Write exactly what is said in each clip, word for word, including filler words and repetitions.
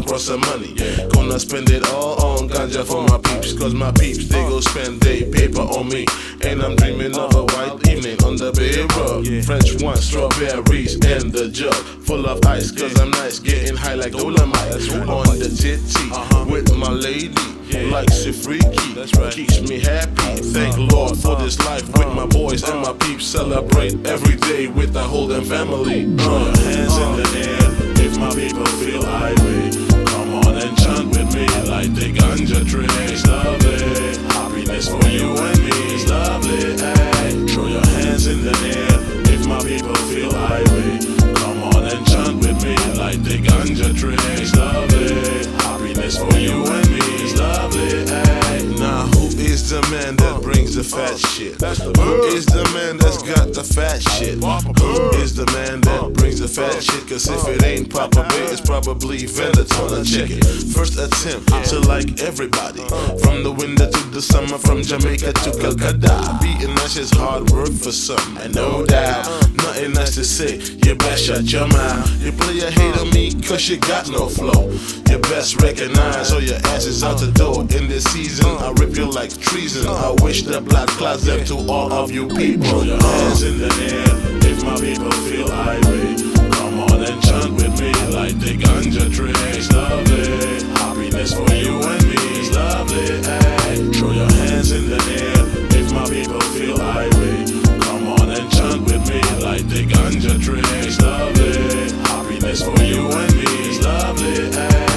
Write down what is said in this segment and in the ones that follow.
cross some money. Gonna spend it all on ganja for my peeps, cause my peeps, they go spend their paper on me. And I'm dreaming of a white evening on the bay rug. French wine, strawberries, and the jug full of ice, cause I'm nice, getting high like Dolomite. On the jetty with my lady, like she freaky, keeps me happy. Thank Lord for this life with my boys and my peeps. Celebrate every day with the whole damn family. Throw your hands in the air if my people feel irate. Come on and chant with me like the ganja tree. It's lovely, happiness for you and me. It's lovely, ay. Throw your hands in the air if my people feel irate. Come on and chant with me like the ganja tree. It's lovely, happiness for you and me. It's lovely, ay. Now who is the man that brings the fat shit? Who is the man that's got the fat shit? Who is the man that brings the fat shit? Cause if it ain't Papa Bear, it's probably Venezuela chicken. First attempt to like everybody, from the winter to the summer, from Jamaica to Calcutta. Beating us is hard work for some, and no doubt, nothing nice to say. You best shut your mouth. You play a hate on me cause you got no flow. You best recognize all your ass is out the door. In this season, I rip you like treason. I wish the black clouds left to all of you people. Throw your hands in the air if my people feel irate. Come on and chant with me like the ganja tree. It's lovely, happiness for you and me. It's lovely, ay. Throw your hands in the air if my people feel irate. Come on and chant with me like the ganja tree. It's lovely, happiness for you and me. It's lovely,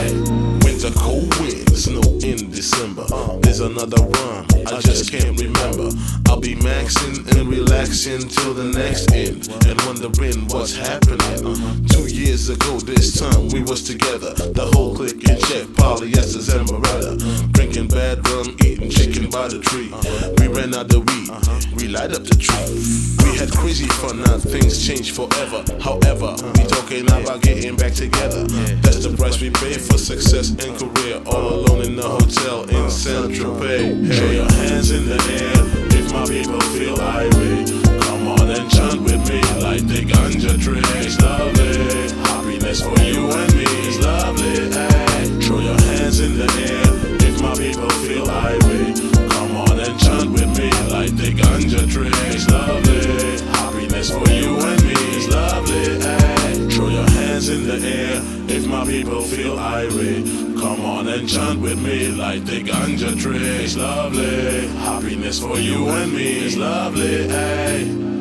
ay. Winter cold wind, snow in December. There's another rhyme, I just can't remember. I'll be maxing and relaxing till the next end, and wondering what's happening. Two years ago this time we was together, the whole clique in check, polyesters and Beretta. Drinking bad rum, eating chicken by the tree. We ran out the weed, we light up the tree. We had crazy fun, now things change forever. However, we talking about getting back together. That's the price we pay for success and career. All alone in the hotel in Saint-Tropez. Throw your hands in the air if my people feel irate. Come on and chant with me like the ganja tree. It's lovely, happiness for you and me. It's lovely, ay. Throw your hands in the air if my people feel irate. Come on and chant with me like the ganja tree. It's lovely, happiness for you and me. It's lovely, ay. Throw your hands in the air if my people feel irate. Come on and chant with me like the ganja tree. It's lovely, happiness for you and me. It's lovely, ay.